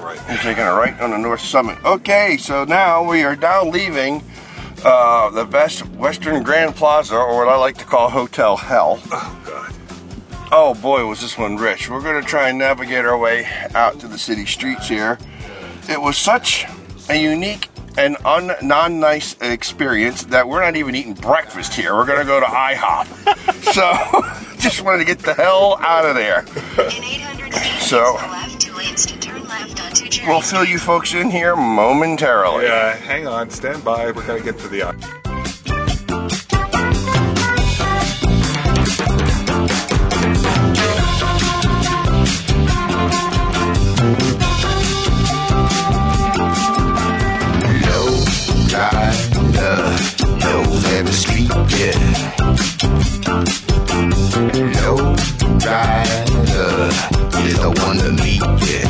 right. We're taking a right on the North Summit. Okay, so now we are now leaving the Best Western Grand Plaza, or what I like to call Hotel Hell. Oh, God. Oh boy, was this one rich. We're going to try and navigate our way out to the city streets here. It was such a unique and non-nice experience that we're not even eating breakfast here. We're going to go to IHOP. So, just wanted to get the hell out of there. So, we'll fill you folks in here momentarily. Yeah, hang on, stand by. We're going to get to the... Knows every street, yeah. No rider is the one to meet, yeah.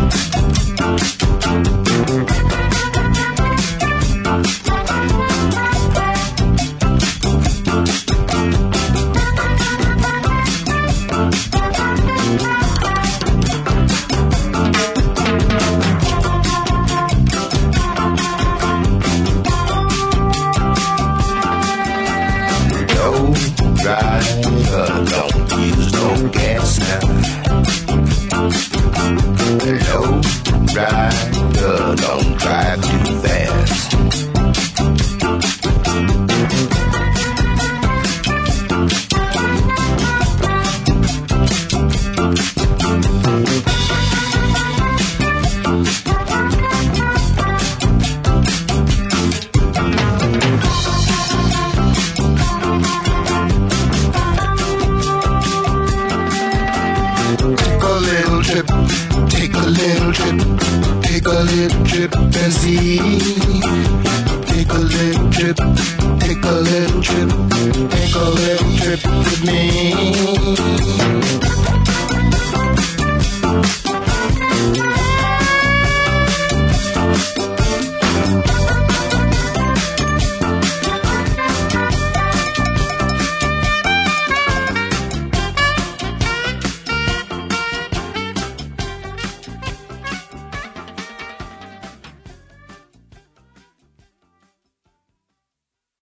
Don't use no gas now. Low rider, don't drive too fast. Take a little trip and see. Take a little trip with me.